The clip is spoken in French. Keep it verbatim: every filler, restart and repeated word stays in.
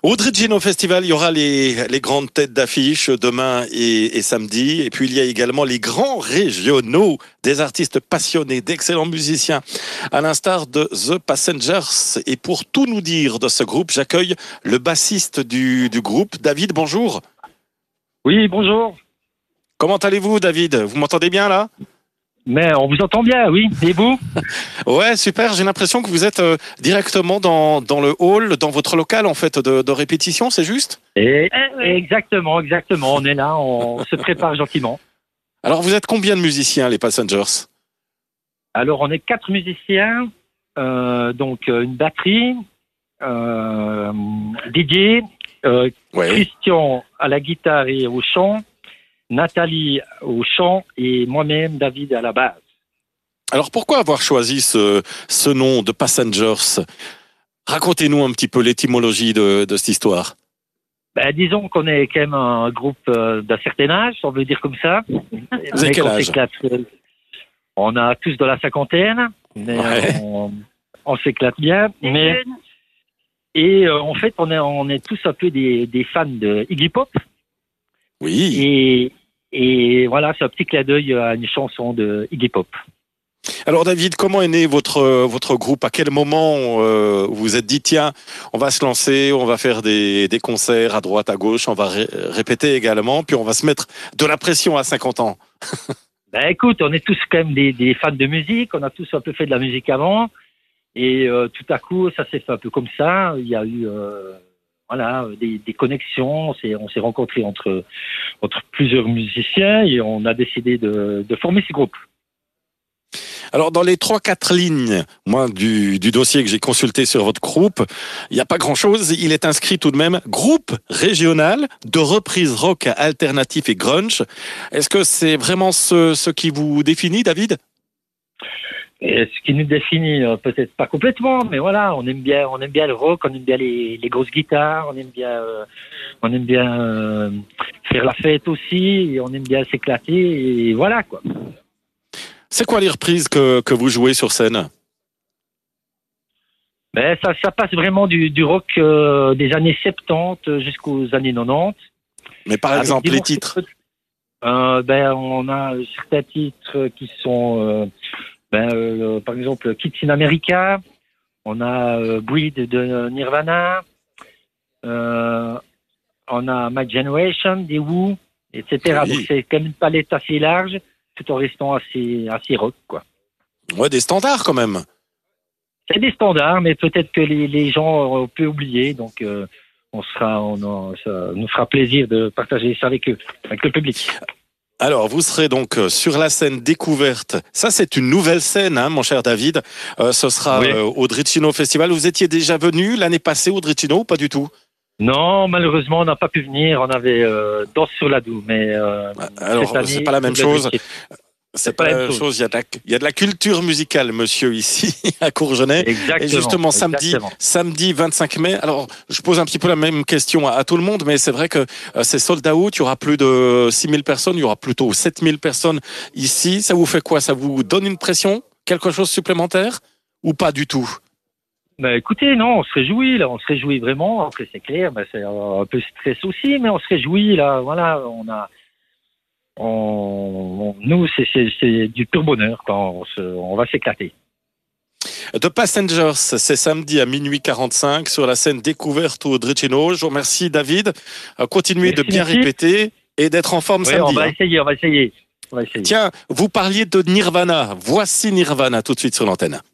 Au Drigino Festival, il y aura les, les grandes têtes d'affiche demain et, et samedi. Et puis, il y a également les grands régionaux, des artistes passionnés, d'excellents musiciens, à l'instar de The Passengers. Et pour tout nous dire de ce groupe, j'accueille le bassiste du, du groupe. David, bonjour. Oui, bonjour. Comment allez-vous, David? Vous m'entendez bien, là? Mais on vous entend bien, oui. Et vous? Ouais, super. J'ai l'impression que vous êtes euh, directement dans, dans le hall, dans votre local, en fait, de, de répétition, c'est juste? Et, exactement, exactement. On est là, on se prépare gentiment. Alors, vous êtes combien de musiciens, les Passengers? Alors, on est quatre musiciens, euh, donc euh, une batterie, euh, Didier, euh, Ouais. Christian à la guitare et au chant, Nathalie au chant et moi-même, David, à la basse. Alors, pourquoi avoir choisi ce, ce nom de Passengers? Racontez-nous un petit peu l'étymologie de, de cette histoire. Ben, disons qu'on est quand même un groupe euh, d'un certain âge, on veut dire comme ça. Vous avez Mais quel qu'on âge? s'éclate, euh, On a tous de la cinquantaine, mais Ouais. on, on s'éclate bien. Mais, et euh, en fait, on est, on est tous un peu des, des fans de Iggy Pop. Oui. Et, et voilà, c'est un petit clin d'œil à une chanson de Iggy Pop. Alors, David, comment est né votre, votre groupe? À quel moment euh, vous vous êtes dit, tiens, on va se lancer, on va faire des, des concerts à droite, à gauche, on va ré- répéter également, puis on va se mettre de la pression à cinquante ans? Ben écoute, on est tous quand même des, des fans de musique, on a tous un peu fait de la musique avant. Et euh, tout à coup, ça s'est fait un peu comme ça. Il y a eu euh, voilà, des, des connexions, on s'est, on s'est rencontrés entre, entre plusieurs musiciens et on a décidé de, de former ce groupe. Alors, dans les trois, quatre lignes, moi, du, du dossier que j'ai consulté sur votre groupe, il n'y a pas grand-chose. Il est inscrit tout de même groupe régional de reprise rock alternatif et grunge. Est-ce que c'est vraiment ce, ce qui vous définit, David? Et ce qui nous définit, euh, peut-être pas complètement, mais voilà, on aime bien, on aime bien le rock, on aime bien les, les grosses guitares, on aime bien, euh, on aime bien euh, faire la fête aussi, et on aime bien s'éclater, et voilà quoi. C'est quoi les reprises que, que vous jouez sur scène? Mais ça, ça passe vraiment du, du rock euh, des années soixante-dix jusqu'aux années quatre-vingt-dix. Mais par Avec exemple, des les morceaux titres. de- Euh, ben, on a certains titres qui sont, euh, ben, euh, par exemple, Kids in America. On a euh, Breed de Nirvana. Euh, on a My Generation des Who, et cetera. Oui. Donc c'est quand même une palette assez large, tout en restant assez, assez rock, quoi. Ouais, des standards quand même. C'est des standards, mais peut-être que les, les gens euh, peuvent oublier. Donc euh, on sera, on en- ça nous fera plaisir de partager ça avec eux, avec le public. Alors, vous serez donc euh, sur la scène découverte. Ça, c'est une nouvelle scène, hein, mon cher David. Euh, ce sera Oui. euh, au Dricino Festival. Vous étiez déjà venu l'année passée au Dricino ou pas du tout? Non, malheureusement, on n'a pas pu venir. On avait euh, Danse sur la Doue, mais euh, Alors, cette année, c'est pas la même vous l'avez chose. dit. C'est pas la même chose. Il y a de la, il y a de la culture musicale, monsieur, ici, à Courgenay. Exactement. Et justement, samedi, exactement. samedi vingt-cinq mai. Alors, je pose un petit peu la même question à, à tout le monde, mais c'est vrai que euh, c'est sold out. Il y aura plus de six mille personnes. Il y aura plutôt sept mille personnes ici. Ça vous fait quoi? Ça vous donne une pression? Quelque chose supplémentaire? Ou pas du tout? Bah, écoutez, non, on se réjouit, là, on se réjouit vraiment. Après, c'est clair, bah, c'est un peu stress aussi, mais on se réjouit, là, voilà, on a, on, on- nous, c'est, c'est, c'est du pur bonheur, quand on, se, on va s'éclater. The Passengers, c'est samedi à minuit quarante-cinq sur la scène découverte au Dricino. Je vous remercie, David. Euh, Continuez Merci, de bien merci. répéter et d'être en forme Oui, samedi. on va hein. essayer, on va essayer. On va essayer. Tiens, vous parliez de Nirvana. Voici Nirvana tout de suite sur l'antenne.